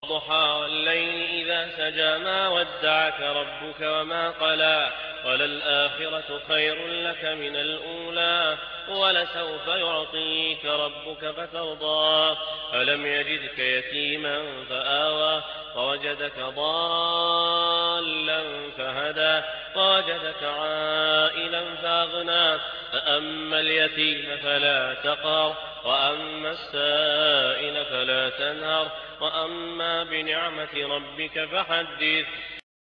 والضحى والليل إذا سجى ما ودعك ربك وما قلى وللآخرة خير لك من الأولى ولسوف يعطيك ربك فترضى ألم يجدك يتيما فآوى ووجدك ضالا فهدى ووجدك عائلا فأغنى فأما اليتيم فلا تقهر وأما السائل فلا تنهر وأما بنعمة ربك فحدث